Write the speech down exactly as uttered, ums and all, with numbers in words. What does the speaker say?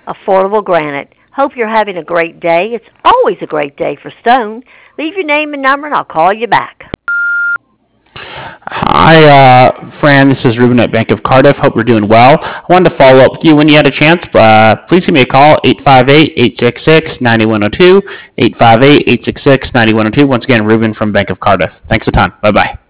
Affordable granite. Hope you're having a great day. It's always a great day for Stone. Leave your name and number and I'll call you back. Hi, uh, Fran. This is Ruben at Bank of Cardiff. Hope you're doing well. I wanted to follow up with you when you had a chance. Uh, please give me a call, eight five eight, eight six six, nine one zero two, eight five eight, eight six six, nine one zero two. Once again, Ruben from Bank of Cardiff. Thanks a ton. Bye-bye.